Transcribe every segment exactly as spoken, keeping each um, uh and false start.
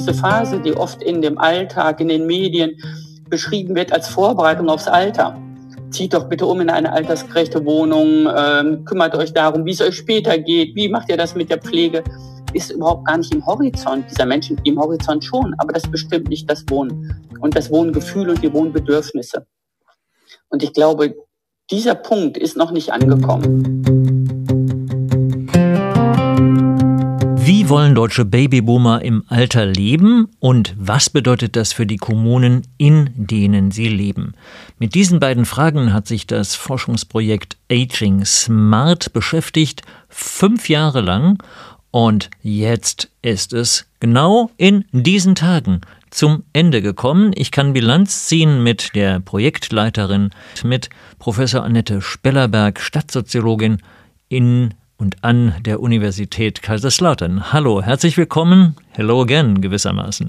diese Phase, die oft in dem Alltag, in den Medien beschrieben wird als Vorbereitung aufs Alter. Zieht doch bitte um in eine altersgerechte Wohnung, ähm, kümmert euch darum, wie es euch später geht, wie macht ihr das mit der Pflege, ist überhaupt gar nicht im Horizont dieser Menschen, im Horizont schon, aber das bestimmt nicht das Wohnen und das Wohngefühl und die Wohnbedürfnisse. Und ich glaube, dieser Punkt ist noch nicht angekommen. Wie wollen deutsche Babyboomer im Alter leben und was bedeutet das für die Kommunen, in denen sie leben? Mit diesen beiden Fragen hat sich das Forschungsprojekt Aging Smart beschäftigt, fünf Jahre lang. Und jetzt ist es genau in diesen Tagen zum Ende gekommen. Ich kann Bilanz ziehen mit der Projektleiterin, mit Professor Annette Spellerberg, Stadtsoziologin in und an der Universität Kaiserslautern. Hallo, herzlich willkommen. Hello again, gewissermaßen.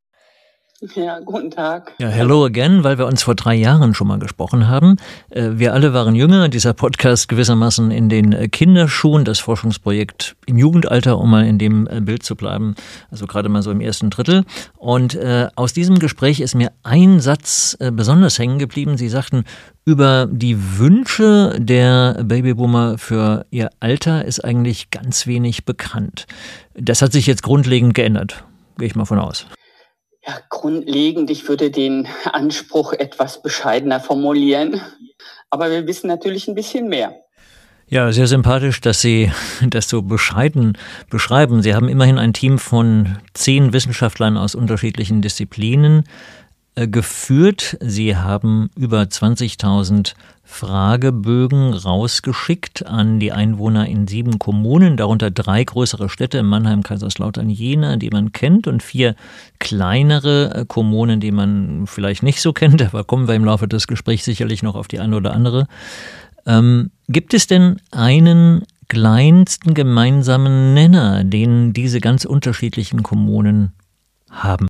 Ja, guten Tag. Ja, hello again, weil wir uns vor drei Jahren schon mal gesprochen haben. Wir alle waren jünger, dieser Podcast gewissermaßen in den Kinderschuhen, das Forschungsprojekt im Jugendalter, um mal in dem Bild zu bleiben, also gerade mal so im ersten Drittel. Und äh, aus diesem Gespräch ist mir ein Satz äh, besonders hängen geblieben. Sie sagten, über die Wünsche der Babyboomer für ihr Alter ist eigentlich ganz wenig bekannt. Das hat sich jetzt grundlegend geändert, gehe ich mal von aus. Ja, grundlegend, ich würde den Anspruch etwas bescheidener formulieren, aber wir wissen natürlich ein bisschen mehr. Ja, sehr sympathisch, dass Sie das so bescheiden beschreiben. Sie haben immerhin ein Team von zehn Wissenschaftlern aus unterschiedlichen Disziplinen äh, geführt. Sie haben über zwanzigtausend Fragebögen rausgeschickt an die Einwohner in sieben Kommunen, darunter drei größere Städte, Mannheim, Kaiserslautern, Jena, die man kennt, und vier kleinere Kommunen, die man vielleicht nicht so kennt, aber kommen wir im Laufe des Gesprächs sicherlich noch auf die eine oder andere. Ähm, gibt es denn einen kleinsten gemeinsamen Nenner, den diese ganz unterschiedlichen Kommunen haben?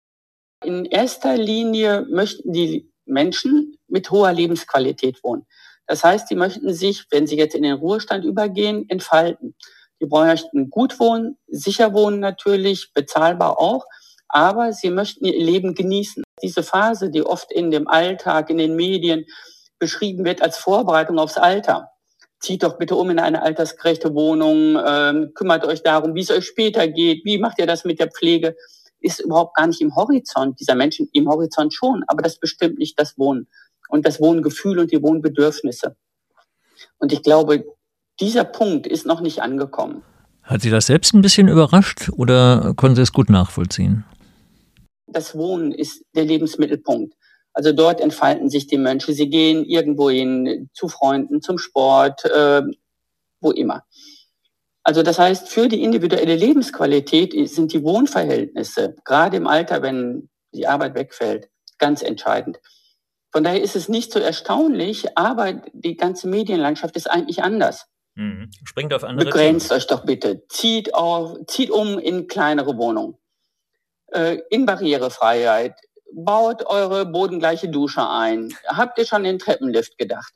In erster Linie möchten die Menschen mit hoher Lebensqualität wohnen. Das heißt, die möchten sich, wenn sie jetzt in den Ruhestand übergehen, entfalten. Die möchten gut wohnen, sicher wohnen natürlich, bezahlbar auch, aber sie möchten ihr Leben genießen. Diese Phase, die oft in dem Alltag, in den Medien beschrieben wird als Vorbereitung aufs Alter. Zieht doch bitte um in eine altersgerechte Wohnung, ähm, kümmert euch darum, wie es euch später geht, wie macht ihr das mit der Pflege, ist überhaupt gar nicht im Horizont dieser Menschen, im Horizont schon, aber das bestimmt nicht das Wohnen und das Wohngefühl und die Wohnbedürfnisse. Und ich glaube, dieser Punkt ist noch nicht angekommen. Hat Sie das selbst ein bisschen überrascht oder konnten Sie es gut nachvollziehen? Das Wohnen ist der Lebensmittelpunkt. Also dort entfalten sich die Menschen. Sie gehen irgendwo hin, zu Freunden, zum Sport, äh, wo immer. Also das heißt, für die individuelle Lebensqualität sind die Wohnverhältnisse, gerade im Alter, wenn die Arbeit wegfällt, ganz entscheidend. Von daher ist es nicht so erstaunlich, aber die ganze Medienlandschaft ist eigentlich anders. Mhm. Springt auf andere Begrenzt euch doch bitte. Zieht, auf, zieht um in kleinere Wohnungen. Äh, in Barrierefreiheit. Baut eure bodengleiche Dusche ein. Habt ihr schon an den Treppenlift gedacht?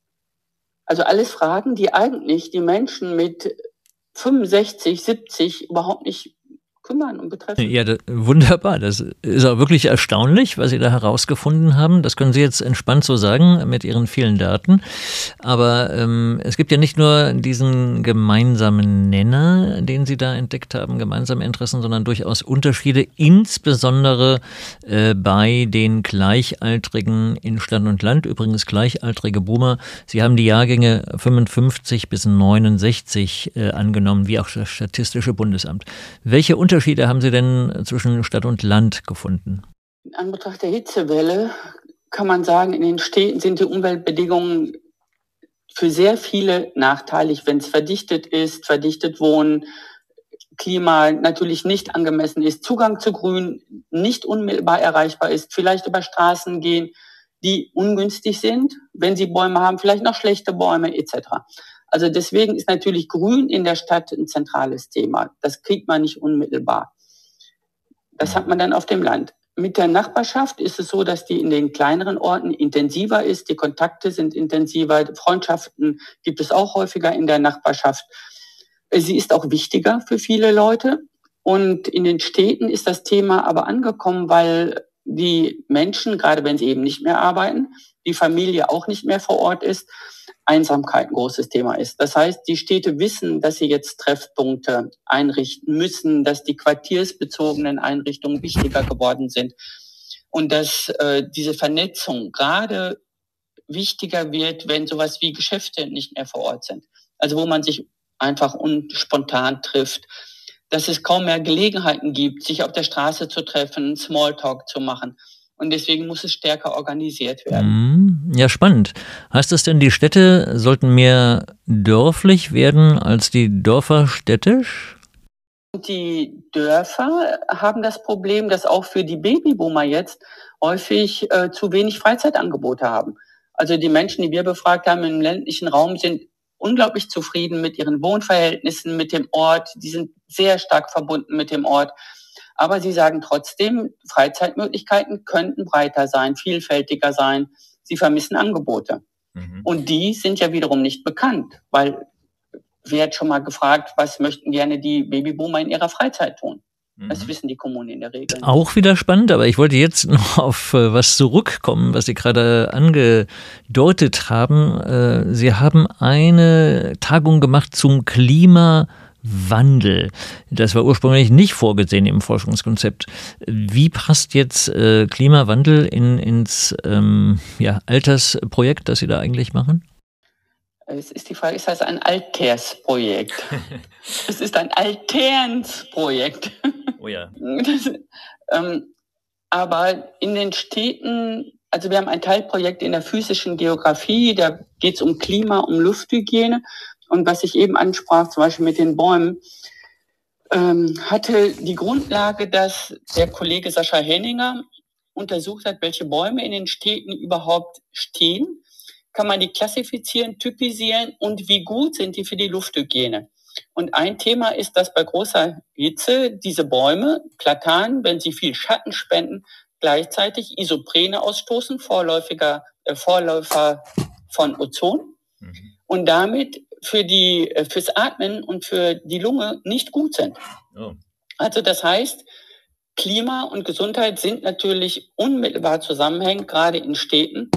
Also alles Fragen, die eigentlich die Menschen mit fünfundsechzig, siebzig überhaupt nicht kümmern und betreffen. Ja, das, wunderbar. Das ist auch wirklich erstaunlich, was Sie da herausgefunden haben. Das können Sie jetzt entspannt so sagen mit Ihren vielen Daten. Aber ähm, es gibt ja nicht nur diesen gemeinsamen Nenner, den Sie da entdeckt haben, gemeinsame Interessen, sondern durchaus Unterschiede, insbesondere äh, bei den Gleichaltrigen in Stadt und Land. Übrigens gleichaltrige Boomer. Sie haben die Jahrgänge fünfundfünfzig bis neunundsechzig äh, angenommen, wie auch das Statistische Bundesamt. Welche Unterschiede Unterschiede haben Sie denn zwischen Stadt und Land gefunden? In Anbetracht der Hitzewelle kann man sagen, in den Städten sind die Umweltbedingungen für sehr viele nachteilig, wenn es verdichtet ist, verdichtet wohnen, Klima natürlich nicht angemessen ist, Zugang zu Grün nicht unmittelbar erreichbar ist, vielleicht über Straßen gehen, die ungünstig sind, wenn Sie Bäume haben, vielleicht noch schlechte Bäume et cetera. Also deswegen ist natürlich Grün in der Stadt ein zentrales Thema. Das kriegt man nicht unmittelbar. Das hat man dann auf dem Land. Mit der Nachbarschaft ist es so, dass die in den kleineren Orten intensiver ist. Die Kontakte sind intensiver. Freundschaften gibt es auch häufiger in der Nachbarschaft. Sie ist auch wichtiger für viele Leute. Und in den Städten ist das Thema aber angekommen, weil die Menschen, gerade wenn sie eben nicht mehr arbeiten, die Familie auch nicht mehr vor Ort ist, Einsamkeit ein großes Thema ist. Das heißt, die Städte wissen, dass sie jetzt Treffpunkte einrichten müssen, dass die quartiersbezogenen Einrichtungen wichtiger geworden sind und dass äh, diese Vernetzung gerade wichtiger wird, wenn sowas wie Geschäfte nicht mehr vor Ort sind. Also wo man sich einfach und spontan trifft, dass es kaum mehr Gelegenheiten gibt, sich auf der Straße zu treffen, Smalltalk zu machen. Und deswegen muss es stärker organisiert werden. Ja, spannend. Heißt das denn, die Städte sollten mehr dörflich werden als die Dörfer städtisch? Die Dörfer haben das Problem, dass auch für die Babyboomer jetzt häufig äh, zu wenig Freizeitangebote haben. Also die Menschen, die wir befragt haben im ländlichen Raum, sind unglaublich zufrieden mit ihren Wohnverhältnissen, mit dem Ort. Die sind sehr stark verbunden mit dem Ort. Aber sie sagen trotzdem, Freizeitmöglichkeiten könnten breiter sein, vielfältiger sein. Sie vermissen Angebote. Mhm. Und die sind ja wiederum nicht bekannt, weil wer hat schon mal gefragt, was möchten gerne die Babyboomer in ihrer Freizeit tun? Das wissen die Kommunen in der Regel. Auch wieder spannend, aber ich wollte jetzt noch auf was zurückkommen, was Sie gerade angedeutet haben. Sie haben eine Tagung gemacht zum Klimawandel. Das war ursprünglich nicht vorgesehen im Forschungskonzept. Wie passt jetzt Klimawandel in, ins ähm, ja, Altersprojekt, das Sie da eigentlich machen? Es ist die Frage, ist das ein Altersprojekt? Es ist ein Alternsprojekt. Oh ja. Das, ähm, aber in den Städten, also wir haben ein Teilprojekt in der physischen Geografie, da geht es um Klima, um Lufthygiene. Und was ich eben ansprach, zum Beispiel mit den Bäumen, ähm, hatte die Grundlage, dass der Kollege Sascha Henninger untersucht hat, welche Bäume in den Städten überhaupt stehen. Kann man die klassifizieren, typisieren und wie gut sind die für die Lufthygiene. Und ein Thema ist, dass bei großer Hitze diese Bäume, Platanen, wenn sie viel Schatten spenden, gleichzeitig Isoprene ausstoßen, Vorläufiger, äh, Vorläufer von Ozon, mhm. und damit für die, äh, fürs Atmen und für die Lunge nicht gut sind. Oh. Also das heißt, Klima und Gesundheit sind natürlich unmittelbar zusammenhängend, gerade in Städten.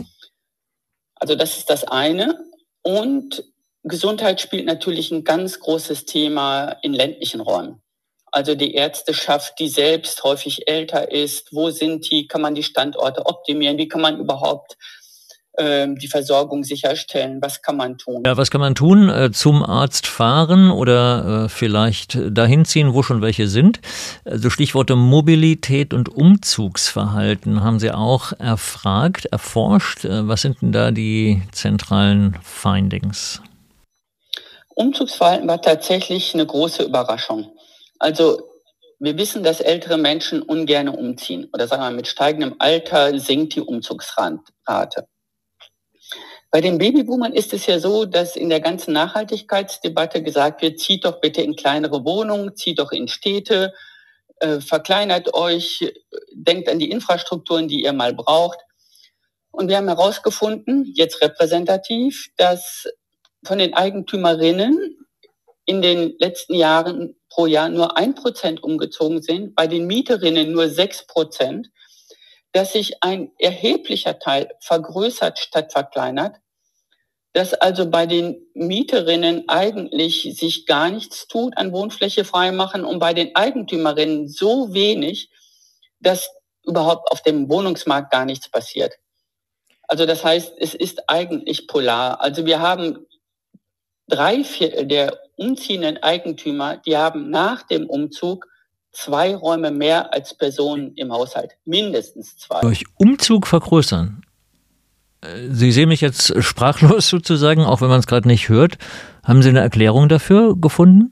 Also das ist das eine. Und Gesundheit spielt natürlich ein ganz großes Thema in ländlichen Räumen. Also die Ärzteschaft, die selbst häufig älter ist. Wo sind die? Kann man die Standorte optimieren? Wie kann man überhaupt äh, die Versorgung sicherstellen? Was kann man tun? Ja, was kann man tun? Äh, zum Arzt fahren oder äh, vielleicht dahin ziehen, wo schon welche sind? Also Stichworte Mobilität und Umzugsverhalten haben Sie auch erfragt, erforscht. Äh, was sind denn da die zentralen Findings? Umzugsverhalten war tatsächlich eine große Überraschung. Also wir wissen, dass ältere Menschen ungern umziehen. Oder sagen wir, mit steigendem Alter sinkt die Umzugsrate. Bei den Babyboomern ist es ja so, dass in der ganzen Nachhaltigkeitsdebatte gesagt wird, zieht doch bitte in kleinere Wohnungen, zieht doch in Städte, äh, verkleinert euch, denkt an die Infrastrukturen, die ihr mal braucht. Und wir haben herausgefunden, jetzt repräsentativ, dass von den Eigentümerinnen in den letzten Jahren pro Jahr nur ein Prozent umgezogen sind, bei den Mieterinnen nur sechs Prozent, dass sich ein erheblicher Teil vergrößert statt verkleinert, dass also bei den Mieterinnen eigentlich sich gar nichts tut an Wohnfläche freimachen und bei den Eigentümerinnen so wenig, dass überhaupt auf dem Wohnungsmarkt gar nichts passiert. Also das heißt, es ist eigentlich polar. Also wir haben drei Viertel der umziehenden Eigentümer, die haben nach dem Umzug zwei Räume mehr als Personen im Haushalt. Mindestens zwei. Durch Umzug vergrößern? Sie sehen mich jetzt sprachlos sozusagen, auch wenn man es gerade nicht hört. Haben Sie eine Erklärung dafür gefunden?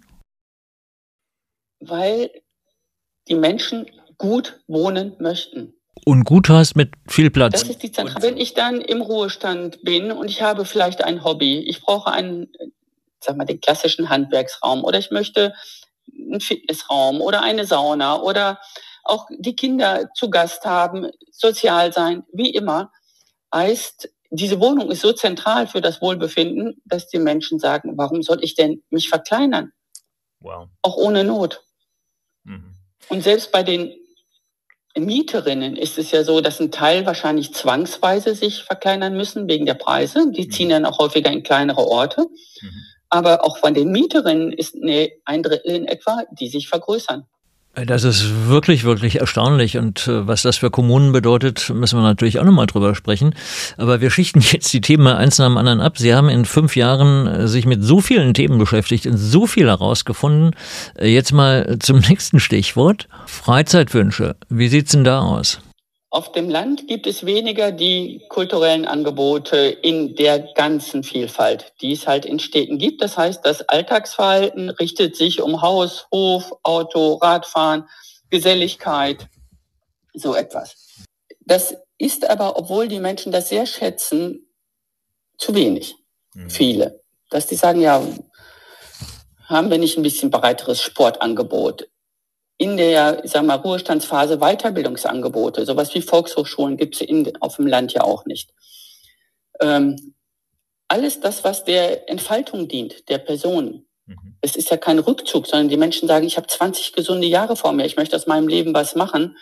Weil die Menschen gut wohnen möchten. Und gut heißt mit viel Platz. Das ist die Zentrale. Wenn ich dann im Ruhestand bin und ich habe vielleicht ein Hobby, ich brauche einen, sag mal, den klassischen Handwerksraum oder ich möchte einen Fitnessraum oder eine Sauna oder auch die Kinder zu Gast haben, sozial sein, wie immer, heißt, diese Wohnung ist so zentral für das Wohlbefinden, dass die Menschen sagen, warum soll ich denn mich verkleinern? Wow. Auch ohne Not. Mhm. Und selbst bei den Mieterinnen ist es ja so, dass ein Teil wahrscheinlich zwangsweise sich verkleinern müssen wegen der Preise. Die ziehen dann auch häufiger in kleinere Orte. Mhm. Aber auch von den Mieterinnen ist ne, ein Drittel in etwa, die sich vergrößern. Das ist wirklich, wirklich erstaunlich. Und äh, was das für Kommunen bedeutet, müssen wir natürlich auch nochmal drüber sprechen. Aber wir schichten jetzt die Themen mal eins nach dem anderen ab. Sie haben in fünf Jahren äh, sich mit so vielen Themen beschäftigt und so viel herausgefunden. Äh, jetzt mal zum nächsten Stichwort. Freizeitwünsche. Wie sieht's denn da aus? Auf dem Land gibt es weniger die kulturellen Angebote in der ganzen Vielfalt, die es halt in Städten gibt. Das heißt, das Alltagsverhalten richtet sich um Haus, Hof, Auto, Radfahren, Geselligkeit, so etwas. Das ist aber, obwohl die Menschen das sehr schätzen, zu wenig. Mhm. Viele. Dass die sagen, ja, haben wir nicht ein bisschen breiteres Sportangebot? In der, ich sag mal, Ruhestandsphase Weiterbildungsangebote, sowas wie Volkshochschulen gibt es auf dem Land ja auch nicht. Ähm, alles das, was der Entfaltung dient, der Personen. Mhm. Es ist ja kein Rückzug, sondern die Menschen sagen, ich habe zwanzig gesunde Jahre vor mir, ich möchte aus meinem Leben was machen.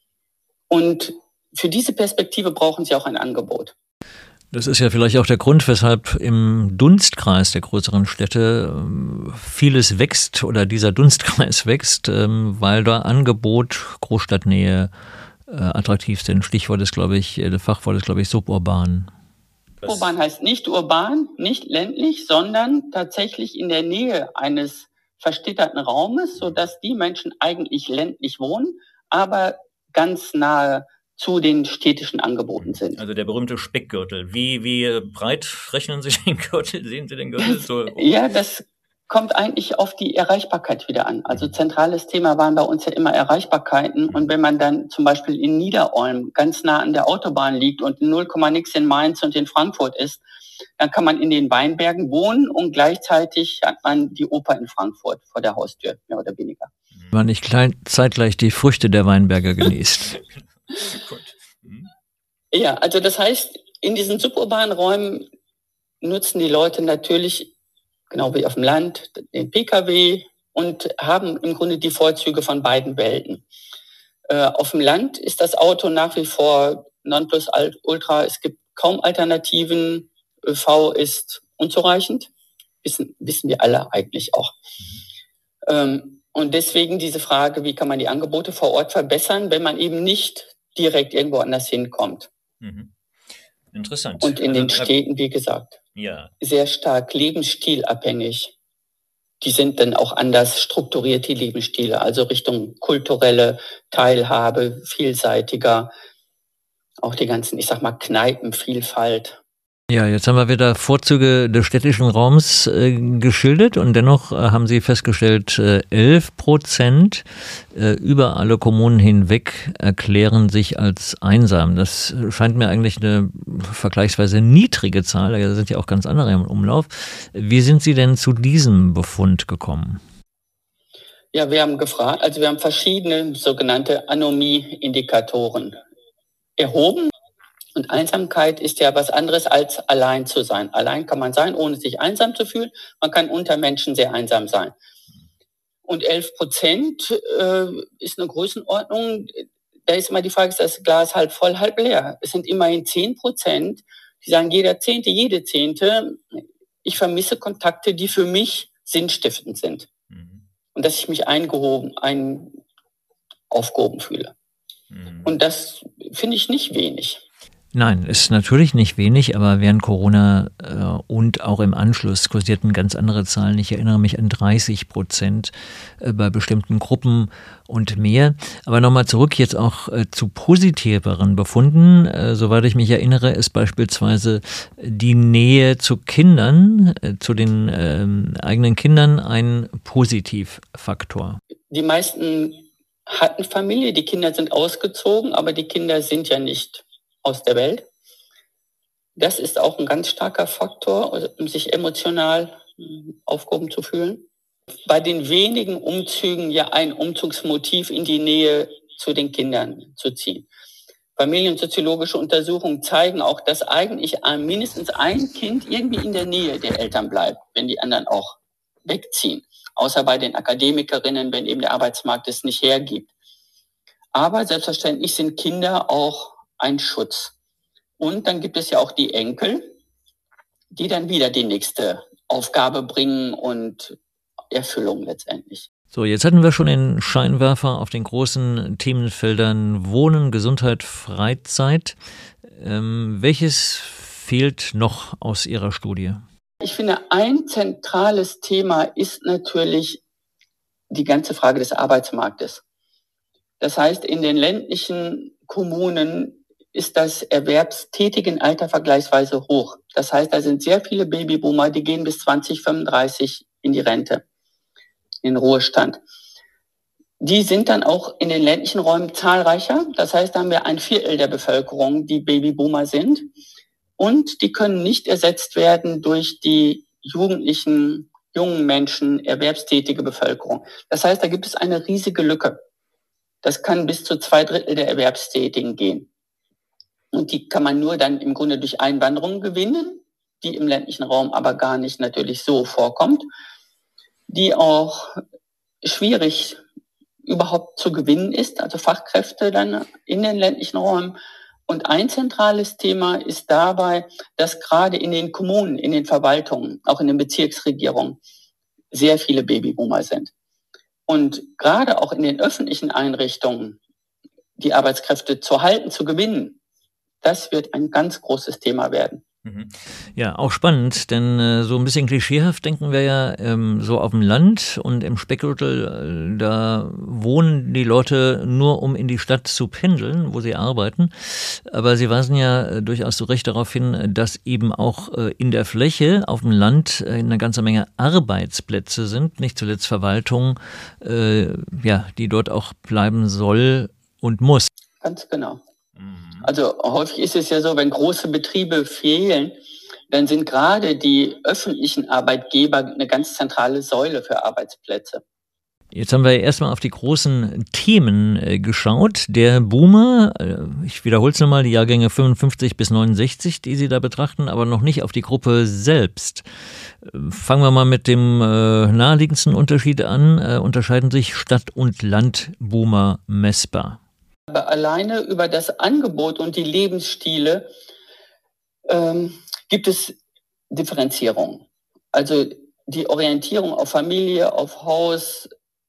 Und für diese Perspektive brauchen sie auch ein Angebot. Das ist ja vielleicht auch der Grund, weshalb im Dunstkreis der größeren Städte vieles wächst oder dieser Dunstkreis wächst, weil da Angebot, Großstadtnähe attraktiv sind. Stichwort ist, glaube ich, das Fachwort ist, glaube ich, suburban. Urban heißt nicht urban, nicht ländlich, sondern tatsächlich in der Nähe eines verstädterten Raumes, sodass die Menschen eigentlich ländlich wohnen, aber ganz nahe zu den städtischen Angeboten sind. Also der berühmte Speckgürtel. Wie, wie breit rechnen Sie den Gürtel? Sehen Sie den Gürtel? So? Ja, das kommt eigentlich auf die Erreichbarkeit wieder an. Also zentrales Thema waren bei uns ja immer Erreichbarkeiten. Und wenn man dann zum Beispiel in Niederolm ganz nah an der Autobahn liegt und null Komma nix in Mainz und in Frankfurt ist, dann kann man in den Weinbergen wohnen und gleichzeitig hat man die Oper in Frankfurt vor der Haustür, mehr oder weniger. Wenn man nicht klein, zeitgleich die Früchte der Weinberge genießt. Hm? Ja, also das heißt, in diesen suburbanen Räumen nutzen die Leute natürlich, genau wie auf dem Land, den Pkw und haben im Grunde die Vorzüge von beiden Welten. Äh, auf dem Land ist das Auto nach wie vor Nonplusultra. Es gibt kaum Alternativen. ÖV ist unzureichend. Wissen, wissen wir alle eigentlich auch. Ähm, und deswegen diese Frage, wie kann man die Angebote vor Ort verbessern, wenn man eben nicht direkt irgendwo anders hinkommt. Mhm. Interessant. Und in also, den Städten, wie gesagt, ja. sehr stark lebensstilabhängig. Die sind dann auch anders strukturiert, die Lebensstile, also Richtung kulturelle Teilhabe, vielseitiger, auch die ganzen, ich sag mal, Kneipenvielfalt. Ja, jetzt haben wir wieder Vorzüge des städtischen Raums äh, geschildert und dennoch äh, haben Sie festgestellt, äh, elf Prozent äh, über alle Kommunen hinweg erklären sich als einsam. Das scheint mir eigentlich eine vergleichsweise niedrige Zahl, da sind ja auch ganz andere im Umlauf. Wie sind Sie denn zu diesem Befund gekommen? Ja, wir haben gefragt, also wir haben verschiedene sogenannte Anomie-Indikatoren erhoben. Und Einsamkeit ist ja was anderes als allein zu sein. Allein kann man sein, ohne sich einsam zu fühlen. Man kann unter Menschen sehr einsam sein. Und elf Prozent äh, ist eine Größenordnung. Da ist immer die Frage, ist das Glas halb voll, halb leer? Es sind immerhin zehn Prozent, die sagen, jeder Zehnte, jede Zehnte, ich vermisse Kontakte, die für mich sinnstiftend sind. Mhm. Und dass ich mich eingehoben, ein, aufgehoben fühle. Mhm. Und das finde ich nicht wenig. Nein, ist natürlich nicht wenig, aber während Corona äh, und auch im Anschluss kursierten ganz andere Zahlen. Ich erinnere mich an dreißig Prozent äh, bei bestimmten Gruppen und mehr. Aber nochmal zurück jetzt auch äh, zu positiveren Befunden. Äh, soweit ich mich erinnere, ist beispielsweise die Nähe zu Kindern, äh, zu den äh, eigenen Kindern ein Positivfaktor. Die meisten hatten Familie, die Kinder sind ausgezogen, aber die Kinder sind ja nicht aus der Welt. Das ist auch ein ganz starker Faktor, um sich emotional aufgehoben zu fühlen. Bei den wenigen Umzügen ja ein Umzugsmotiv in die Nähe zu den Kindern zu ziehen. Familiensoziologische Untersuchungen zeigen auch, dass eigentlich mindestens ein Kind irgendwie in der Nähe der Eltern bleibt, wenn die anderen auch wegziehen. außer bei den Akademikerinnen, wenn eben der Arbeitsmarkt es nicht hergibt. Aber selbstverständlich sind Kinder auch ein Schutz. Und dann gibt es ja auch die Enkel, die dann wieder die nächste Aufgabe bringen und Erfüllung letztendlich. So, jetzt hatten wir schon den Scheinwerfer auf den großen Themenfeldern Wohnen, Gesundheit, Freizeit. Ähm, welches fehlt noch aus Ihrer Studie? Ich finde, ein zentrales Thema ist natürlich die ganze Frage des Arbeitsmarktes. Das heißt, in den ländlichen Kommunen ist das Erwerbstätigenalter vergleichsweise hoch. Das heißt, da sind sehr viele Babyboomer, die gehen bis zwanzig fünfunddreißig in die Rente, in den Ruhestand. Die sind dann auch in den ländlichen Räumen zahlreicher. Das heißt, da haben wir ein Viertel der Bevölkerung, die Babyboomer sind. Und die können nicht ersetzt werden durch die jugendlichen, jungen Menschen, erwerbstätige Bevölkerung. Das heißt, da gibt es eine riesige Lücke. Das kann bis zu zwei Drittel der Erwerbstätigen gehen. Und die kann man nur dann im Grunde durch Einwanderung gewinnen, die im ländlichen Raum aber gar nicht natürlich so vorkommt, die auch schwierig überhaupt zu gewinnen ist, also Fachkräfte dann in den ländlichen Räumen. Und ein zentrales Thema ist dabei, dass gerade in den Kommunen, in den Verwaltungen, auch in den Bezirksregierungen sehr viele Babyboomer sind. Und gerade auch in den öffentlichen Einrichtungen die Arbeitskräfte zu halten, zu gewinnen, das wird ein ganz großes Thema werden. Ja, auch spannend, denn äh, so ein bisschen klischeehaft denken wir ja ähm, so auf dem Land und im Speckgürtel, äh, da wohnen die Leute nur, um in die Stadt zu pendeln, wo sie arbeiten. Aber Sie weisen ja äh, durchaus so recht darauf hin, dass eben auch äh, in der Fläche auf dem Land äh, eine ganze Menge Arbeitsplätze sind, nicht zuletzt Verwaltung, äh, ja, die dort auch bleiben soll und muss. Ganz genau. Also häufig ist es ja so, wenn große Betriebe fehlen, dann sind gerade die öffentlichen Arbeitgeber eine ganz zentrale Säule für Arbeitsplätze. Jetzt haben wir erstmal auf die großen Themen äh, geschaut. Der Boomer, äh, ich wiederhole es nochmal, die Jahrgänge fünfundfünfzig bis neunundsechzig, die Sie da betrachten, aber noch nicht auf die Gruppe selbst. Äh, fangen wir mal mit dem äh, naheliegendsten Unterschied an. Äh, unterscheiden sich Stadt- und Landboomer messbar? Aber alleine über das Angebot und die Lebensstile ähm, gibt es Differenzierung. Also die Orientierung auf Familie, auf Haus,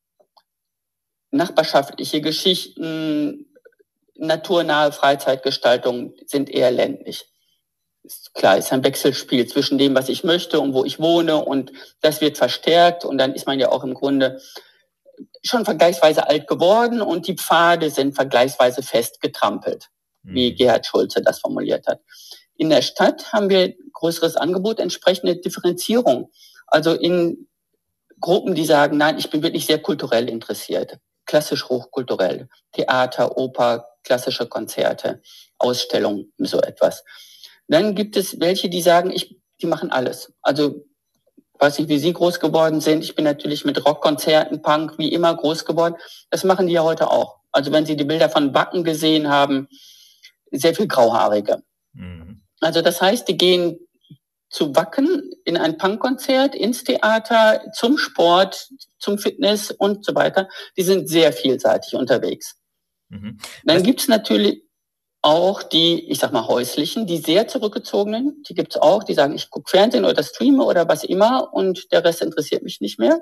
nachbarschaftliche Geschichten, naturnahe Freizeitgestaltung sind eher ländlich. Ist klar, es ist ein Wechselspiel zwischen dem, was ich möchte und wo ich wohne, und das wird verstärkt, und dann ist man ja auch im Grunde schon vergleichsweise alt geworden und die Pfade sind vergleichsweise fest getrampelt, mhm. wie Gerhard Schulze das formuliert hat. In der Stadt haben wir größeres Angebot, entsprechende Differenzierung. Also in Gruppen, die sagen, nein, ich bin wirklich sehr kulturell interessiert, klassisch hochkulturell, Theater, Oper, klassische Konzerte, Ausstellungen, so etwas. Dann gibt es welche, die sagen, ich, die machen alles. Also ich weiß nicht, wie Sie groß geworden sind. Ich bin natürlich mit Rockkonzerten, Punk, wie immer groß geworden. Das machen die ja heute auch. Also wenn Sie die Bilder von Wacken gesehen haben, sehr viel Grauhaarige. Mhm. Also das heißt, die gehen zu Wacken in ein Punkkonzert, ins Theater, zum Sport, zum Fitness und so weiter. Die sind sehr vielseitig unterwegs. Mhm. Dann gibt es natürlich auch die, ich sag mal, häuslichen, die sehr zurückgezogenen, die gibt's auch, die sagen, ich gucke Fernsehen oder streame oder was immer und der Rest interessiert mich nicht mehr.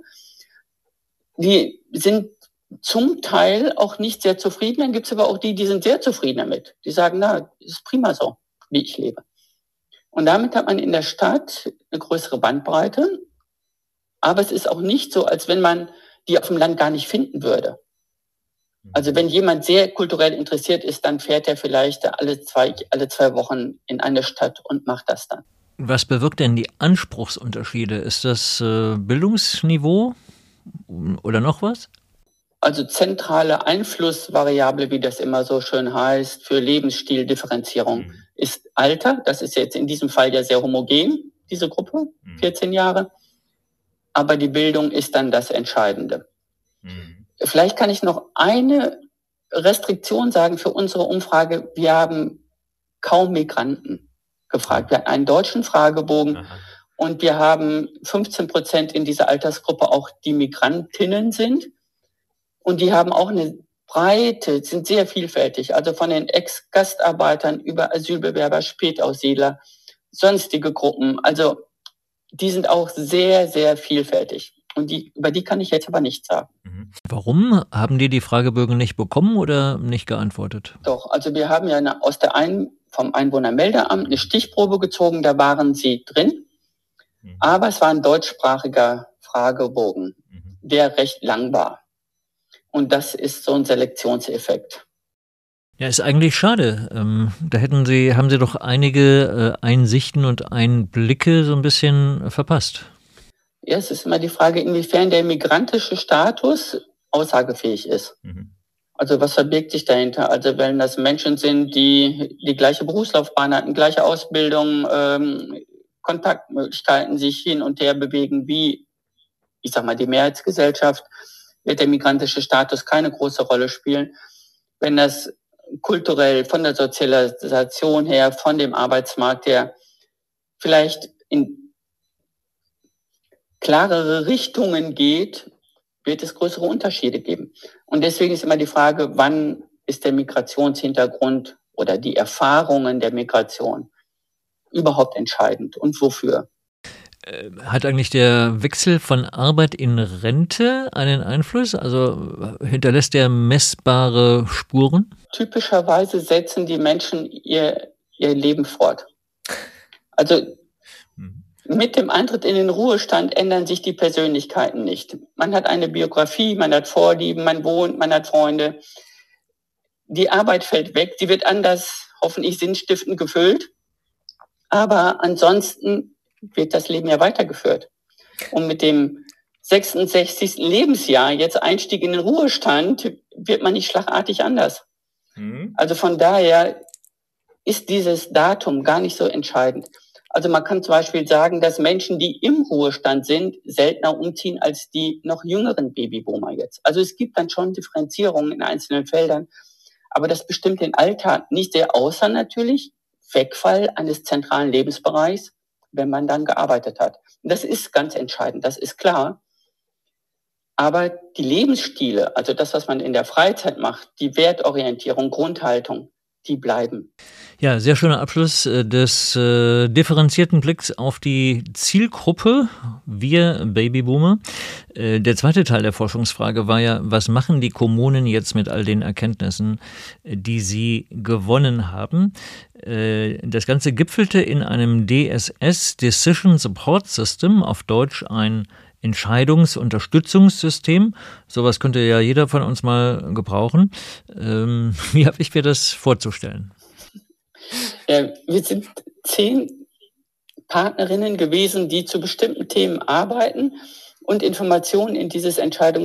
Die sind zum Teil auch nicht sehr zufrieden, dann gibt's aber auch die, die sind sehr zufrieden damit. Die sagen, na, ist prima so, wie ich lebe. Und damit hat man in der Stadt eine größere Bandbreite, aber es ist auch nicht so, als wenn man die auf dem Land gar nicht finden würde. Also wenn jemand sehr kulturell interessiert ist, dann fährt er vielleicht alle zwei, alle zwei Wochen in eine Stadt und macht das dann. Was bewirkt denn die Anspruchsunterschiede? Ist das äh, Bildungsniveau oder noch was? Also zentrale Einflussvariable, wie das immer so schön heißt, für Lebensstildifferenzierung mhm. ist Alter. Das ist jetzt in diesem Fall ja sehr homogen, diese Gruppe, mhm. vierzehn Jahre. Aber die Bildung ist dann das Entscheidende. Mhm. Vielleicht kann ich noch eine Restriktion sagen für unsere Umfrage. Wir haben kaum Migranten gefragt. Wir hatten einen deutschen Fragebogen. Aha. Und wir haben fünfzehn Prozent in dieser Altersgruppe auch, die Migrantinnen sind. Und die haben auch eine Breite, sind sehr vielfältig. Also von den Ex-Gastarbeitern über Asylbewerber, Spätaussiedler, sonstige Gruppen. Also die sind auch sehr, sehr vielfältig. Und die, über die kann ich jetzt aber nichts sagen. Warum? Haben die die Fragebögen nicht bekommen oder nicht geantwortet? Doch, also wir haben ja eine, aus der ein, vom Einwohnermeldeamt eine Stichprobe gezogen, da waren sie drin. Mhm. Aber es war ein deutschsprachiger Fragebogen, mhm. der recht lang war. Und das ist so ein Selektionseffekt. Ja, ist eigentlich schade. Ähm, da hätten Sie, haben Sie doch einige äh, Einsichten und Einblicke so ein bisschen verpasst. Ja, es ist immer die Frage, inwiefern der migrantische Status aussagefähig ist. Mhm. Also was verbirgt sich dahinter? Also wenn das Menschen sind, die die gleiche Berufslaufbahn hatten, gleiche Ausbildung, ähm, Kontaktmöglichkeiten, sich hin und her bewegen, wie, ich sag mal, die Mehrheitsgesellschaft, wird der migrantische Status keine große Rolle spielen. Wenn das kulturell, von der Sozialisation her, von dem Arbeitsmarkt her, vielleicht in klarere Richtungen geht, wird es größere Unterschiede geben. Und deswegen ist immer die Frage, wann ist der Migrationshintergrund oder die Erfahrungen der Migration überhaupt entscheidend und wofür? Hat eigentlich der Wechsel von Arbeit in Rente einen Einfluss? Also hinterlässt der messbare Spuren? Typischerweise setzen die Menschen ihr, ihr Leben fort. Also mit dem Eintritt in den Ruhestand ändern sich die Persönlichkeiten nicht. Man hat eine Biografie, man hat Vorlieben, man wohnt, man hat Freunde. Die Arbeit fällt weg, sie wird anders, hoffentlich sinnstiftend gefüllt. Aber ansonsten wird das Leben ja weitergeführt. Und mit dem sechsundsechzigsten Lebensjahr, jetzt Einstieg in den Ruhestand, wird man nicht schlagartig anders. Mhm. Also von daher ist dieses Datum gar nicht so entscheidend. Also man kann zum Beispiel sagen, dass Menschen, die im Ruhestand sind, seltener umziehen als die noch jüngeren Babyboomer jetzt. Also es gibt dann schon Differenzierungen in einzelnen Feldern, aber das bestimmt den Alltag nicht sehr, außer natürlich Wegfall eines zentralen Lebensbereichs, wenn man dann gearbeitet hat. Und das ist ganz entscheidend, das ist klar. Aber die Lebensstile, also das, was man in der Freizeit macht, die Wertorientierung, Grundhaltung, die bleiben. Ja, sehr schöner Abschluss des äh, differenzierten Blicks auf die Zielgruppe, wir Babyboomer. Äh, der zweite Teil der Forschungsfrage war ja, was machen die Kommunen jetzt mit all den Erkenntnissen, die sie gewonnen haben? Äh, das Ganze gipfelte in einem D S S, Decision Support System, auf Deutsch ein Entscheidungsunterstützungssystem. Sowas könnte ja jeder von uns mal gebrauchen. Ähm, wie habe ich mir das vorzustellen? Ja, wir sind zehn Partnerinnen gewesen, die zu bestimmten Themen arbeiten und Informationen in dieses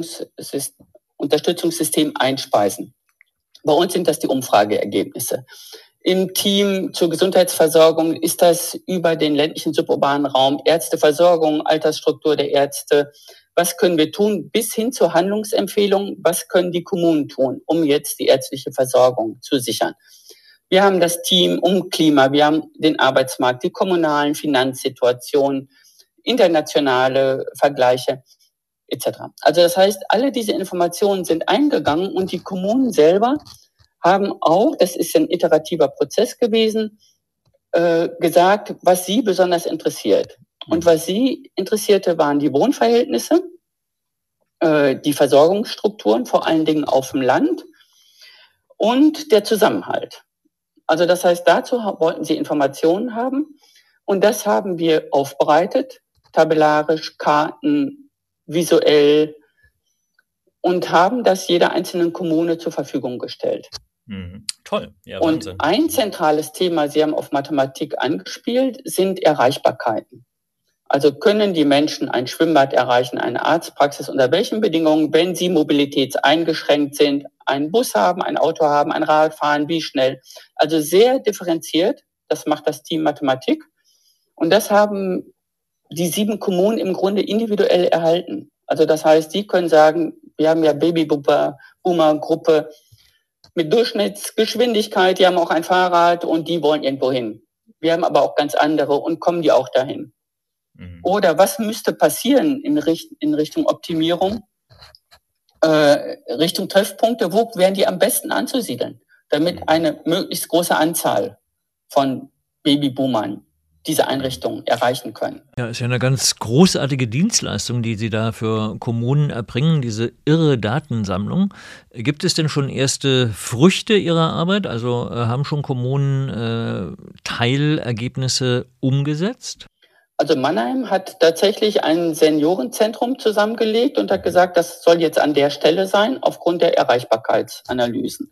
Entscheidungsunterstützungssystem einspeisen. Bei uns sind das die Umfrageergebnisse. Im Team zur Gesundheitsversorgung ist das über den ländlichen suburbanen Raum, Ärzteversorgung, Altersstruktur der Ärzte. Was können wir tun bis hin zur Handlungsempfehlung? Was können die Kommunen tun, um jetzt die ärztliche Versorgung zu sichern? Wir haben das Team um Klima, wir haben den Arbeitsmarkt, die kommunalen Finanzsituationen, internationale Vergleiche et cetera. Also das heißt, alle diese Informationen sind eingegangen und die Kommunen selber haben auch, das ist ein iterativer Prozess gewesen, äh, gesagt, was sie besonders interessiert. Und was sie interessierte, waren die Wohnverhältnisse, äh, die Versorgungsstrukturen, vor allen Dingen auf dem Land und der Zusammenhalt. Also das heißt, dazu wollten sie Informationen haben und das haben wir aufbereitet, tabellarisch, Karten, visuell und haben das jeder einzelnen Kommune zur Verfügung gestellt. Mhm. Toll. Ja, und Wahnsinn. Ein zentrales Thema, Sie haben auf Mathematik angespielt, sind Erreichbarkeiten. Also können die Menschen ein Schwimmbad erreichen, eine Arztpraxis, unter welchen Bedingungen, wenn sie mobilitätseingeschränkt sind, einen Bus haben, ein Auto haben, ein Rad fahren, wie schnell. Also sehr differenziert, das macht das Team Mathematik. Und das haben die sieben Kommunen im Grunde individuell erhalten. Also das heißt, die können sagen, wir haben ja Babyboomer-Gruppe mit Durchschnittsgeschwindigkeit, die haben auch ein Fahrrad und die wollen irgendwo hin. Wir haben aber auch ganz andere und kommen die auch dahin. Mhm. Oder was müsste passieren in, Richt- in Richtung Optimierung, äh, Richtung Treffpunkte, wo wären die am besten anzusiedeln, damit eine möglichst große Anzahl von Babyboomern diese Einrichtungen erreichen können. Ja, ist ja eine ganz großartige Dienstleistung, die Sie da für Kommunen erbringen, diese irre Datensammlung. Gibt es denn schon erste Früchte Ihrer Arbeit? Also äh, haben schon Kommunen äh, Teilergebnisse umgesetzt? Also Mannheim hat tatsächlich ein Seniorenzentrum zusammengelegt und hat gesagt, das soll jetzt an der Stelle sein, aufgrund der Erreichbarkeitsanalysen.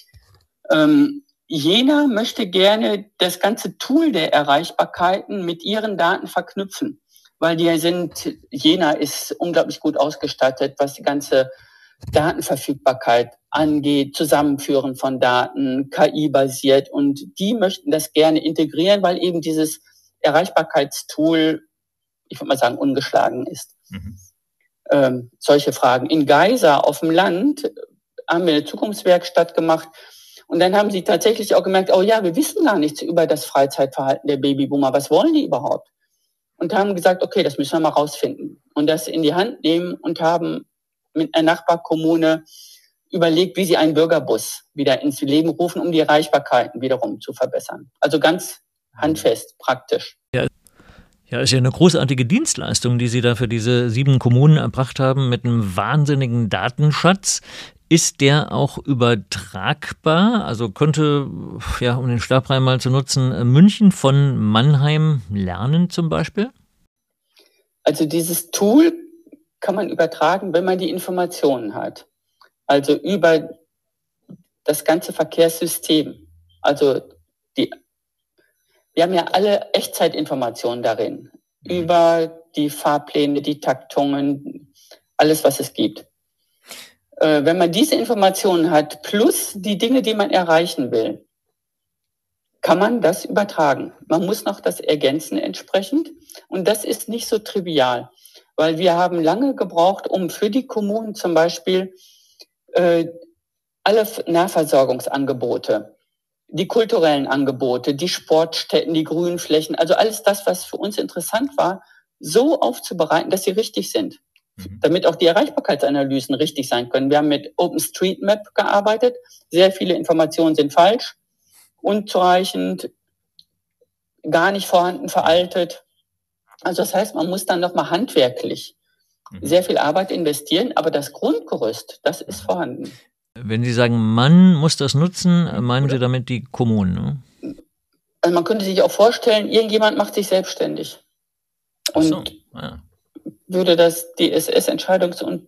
Ähm, Jena möchte gerne das ganze Tool der Erreichbarkeiten mit ihren Daten verknüpfen, weil die sind, Jena ist unglaublich gut ausgestattet, was die ganze Datenverfügbarkeit angeht, Zusammenführen von Daten, K I-basiert, und die möchten das gerne integrieren, weil eben dieses Erreichbarkeitstool, ich würde mal sagen, ungeschlagen ist. Mhm. Ähm, solche Fragen. In Geisa auf dem Land haben wir eine Zukunftswerkstatt gemacht. Und dann haben sie tatsächlich auch gemerkt, oh ja, wir wissen gar nichts über das Freizeitverhalten der Babyboomer. Was wollen die überhaupt? Und haben gesagt, okay, das müssen wir mal rausfinden. Und das in die Hand nehmen und haben mit einer Nachbarkommune überlegt, wie sie einen Bürgerbus wieder ins Leben rufen, um die Erreichbarkeiten wiederum zu verbessern. Also ganz handfest, praktisch. Ja. Ja, ist ja eine großartige Dienstleistung, die Sie da für diese sieben Kommunen erbracht haben, mit einem wahnsinnigen Datenschatz. Ist der auch übertragbar? Also könnte, ja, um den Stabreim mal zu nutzen, München von Mannheim lernen zum Beispiel? Also dieses Tool kann man übertragen, wenn man die Informationen hat. Also über das ganze Verkehrssystem. Also die Wir haben ja alle Echtzeitinformationen darin, über die Fahrpläne, die Taktungen, alles, was es gibt. Äh, wenn man diese Informationen hat, plus die Dinge, die man erreichen will, kann man das übertragen. Man muss noch das ergänzen entsprechend. Und das ist nicht so trivial, weil wir haben lange gebraucht, um für die Kommunen zum Beispiel äh, alle Nahversorgungsangebote, die kulturellen Angebote, die Sportstätten, die Grünflächen, also alles das, was für uns interessant war, so aufzubereiten, dass sie richtig sind, mhm. damit auch die Erreichbarkeitsanalysen richtig sein können. Wir haben mit OpenStreetMap gearbeitet. Sehr viele Informationen sind falsch, unzureichend, gar nicht vorhanden, veraltet. Also das heißt, man muss dann nochmal handwerklich mhm. sehr viel Arbeit investieren, aber das Grundgerüst, das ist vorhanden. Wenn Sie sagen, man muss das nutzen, meinen Sie damit die Kommunen? Ne? Also man könnte sich auch vorstellen, irgendjemand macht sich selbstständig und so. ja. würde das D S S-Entscheidungs- und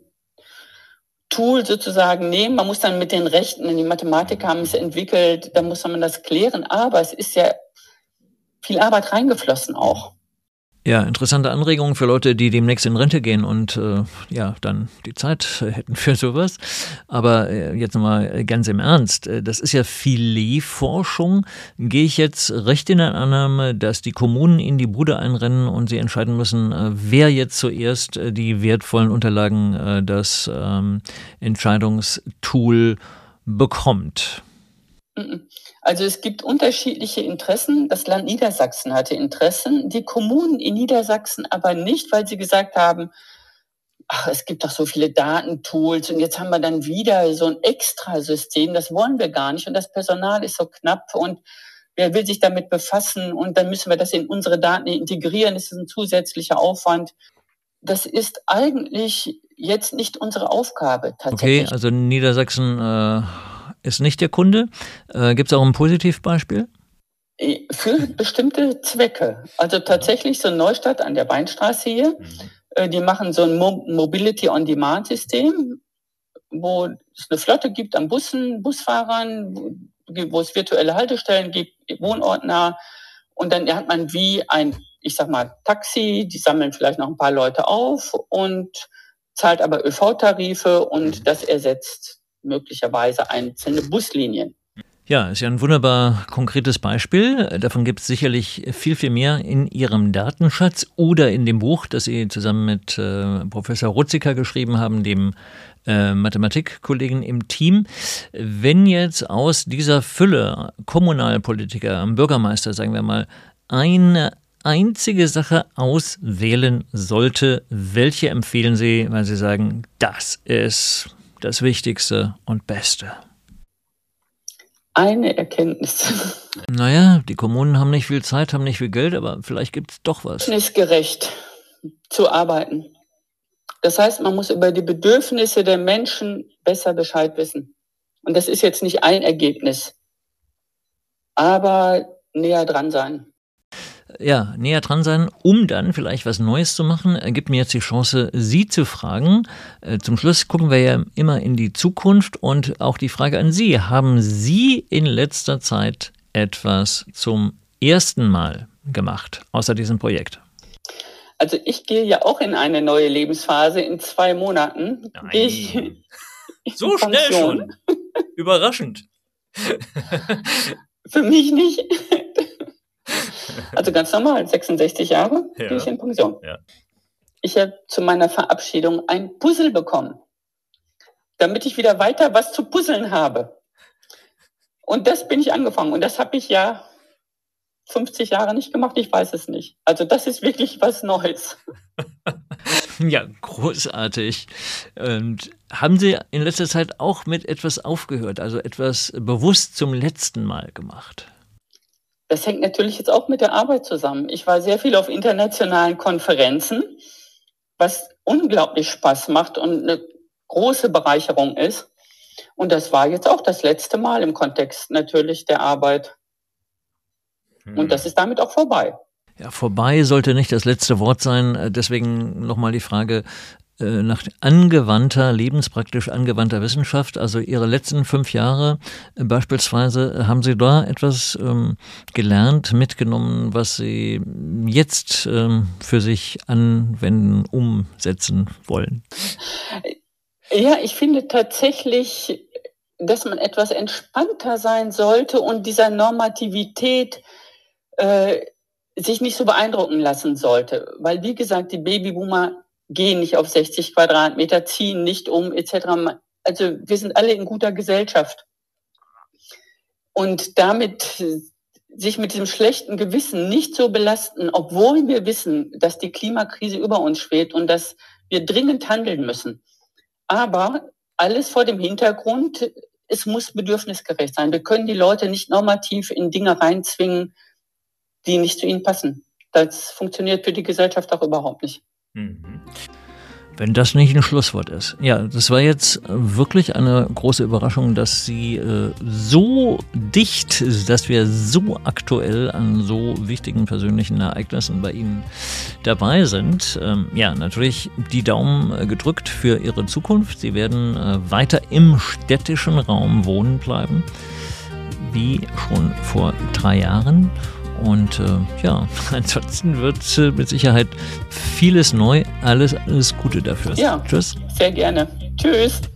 Tool sozusagen nehmen. Man muss dann mit den Rechten, die Mathematiker haben es entwickelt, da muss man das klären, aber es ist ja viel Arbeit reingeflossen auch. Ja, interessante Anregungen für Leute, die demnächst in Rente gehen und äh, ja, dann die Zeit hätten für sowas. Aber äh, jetzt nochmal ganz im Ernst, das ist ja Filetforschung. Gehe ich jetzt recht in der Annahme, dass die Kommunen in die Bude einrennen und sie entscheiden müssen, äh, wer jetzt zuerst äh, die wertvollen Unterlagen, äh, das ähm, Entscheidungstool bekommt? Also es gibt unterschiedliche Interessen. Das Land Niedersachsen hatte Interessen, die Kommunen in Niedersachsen aber nicht, weil sie gesagt haben, ach, es gibt doch so viele Datentools und jetzt haben wir dann wieder so ein Extrasystem, das wollen wir gar nicht und das Personal ist so knapp und wer will sich damit befassen und dann müssen wir das in unsere Daten integrieren, das ist ein zusätzlicher Aufwand. Das ist eigentlich jetzt nicht unsere Aufgabe tatsächlich. Okay, also Niedersachsen äh ist nicht der Kunde. Äh, gibt es auch ein Positivbeispiel? Für bestimmte Zwecke. Also tatsächlich so Neustadt an der Weinstraße hier, äh, die machen so ein Mo- Mobility-on-Demand-System, wo es eine Flotte gibt an Bussen, Busfahrern, wo, wo es virtuelle Haltestellen gibt, wohnortnah. Und dann hat man wie ein, ich sag mal, Taxi, die sammeln vielleicht noch ein paar Leute auf und zahlt aber Ö V-Tarife und das ersetzt möglicherweise einzelne Buslinien. Ja, ist ja ein wunderbar konkretes Beispiel. Davon gibt es sicherlich viel, viel mehr in Ihrem Datenschatz oder in dem Buch, das Sie zusammen mit äh, Professor Rutziker geschrieben haben, dem äh, Mathematikkollegen im Team. Wenn jetzt aus dieser Fülle Kommunalpolitiker, Bürgermeister, sagen wir mal, ein einzige Sache auswählen sollte, welche empfehlen Sie, weil Sie sagen, das ist das Wichtigste und Beste? Eine Erkenntnis. Naja, die Kommunen haben nicht viel Zeit, haben nicht viel Geld, aber vielleicht gibt es doch was. Bedürfnisgerecht zu arbeiten. Das heißt, man muss über die Bedürfnisse der Menschen besser Bescheid wissen. Und das ist jetzt nicht ein Ergebnis, aber näher dran sein. Ja, näher dran sein, um dann vielleicht was Neues zu machen, gibt mir jetzt die Chance, Sie zu fragen. Zum Schluss gucken wir ja immer in die Zukunft und auch die Frage an Sie. Haben Sie in letzter Zeit etwas zum ersten Mal gemacht, außer diesem Projekt? Also ich gehe ja auch in eine neue Lebensphase. In zwei Monaten gehe ich in so Pension. Schnell schon? Überraschend. Für mich nicht. Also ganz normal, sechsundsechzig Jahre, Ja. gehe ich in Pension. Ja. Ich habe zu meiner Verabschiedung ein Puzzle bekommen, damit ich wieder weiter was zu puzzeln habe. Und das bin ich angefangen. Und das habe ich ja fünfzig Jahre nicht gemacht, ich weiß es nicht. Also das ist wirklich was Neues. Ja, großartig. Und haben Sie in letzter Zeit auch mit etwas aufgehört, also etwas bewusst zum letzten Mal gemacht? Das hängt natürlich jetzt auch mit der Arbeit zusammen. Ich war sehr viel auf internationalen Konferenzen, was unglaublich Spaß macht und eine große Bereicherung ist. Und das war jetzt auch das letzte Mal im Kontext natürlich der Arbeit. Hm. Und das ist damit auch vorbei. Ja, vorbei sollte nicht das letzte Wort sein. Deswegen nochmal die Frage äh, nach angewandter, lebenspraktisch angewandter Wissenschaft. Also Ihre letzten fünf Jahre äh, beispielsweise, haben Sie da etwas ähm, gelernt, mitgenommen, was Sie jetzt ähm, für sich anwenden, umsetzen wollen? Ja, ich finde tatsächlich, dass man etwas entspannter sein sollte und dieser Normativität äh, sich nicht so beeindrucken lassen sollte. Weil, wie gesagt, die Babyboomer gehen nicht auf sechzig Quadratmeter, ziehen nicht um, et cetera. Also wir sind alle in guter Gesellschaft. Und damit sich mit diesem schlechten Gewissen nicht so belasten, obwohl wir wissen, dass die Klimakrise über uns schwebt und dass wir dringend handeln müssen. Aber alles vor dem Hintergrund, es muss bedürfnisgerecht sein. Wir können die Leute nicht normativ in Dinge reinzwingen, die nicht zu ihnen passen. Das funktioniert für die Gesellschaft auch überhaupt nicht. Wenn das nicht ein Schlusswort ist. Ja, das war jetzt wirklich eine große Überraschung, dass Sie äh, so dicht, dass wir so aktuell an so wichtigen persönlichen Ereignissen bei Ihnen dabei sind. Ähm, ja, natürlich die Daumen äh, gedrückt für Ihre Zukunft. Sie werden äh, weiter im städtischen Raum wohnen bleiben, wie schon vor drei Jahren. Und äh, ja, ansonsten wird äh, mit Sicherheit vieles neu. Alles, alles Gute dafür. Ja, Tschüss. Sehr gerne. Tschüss.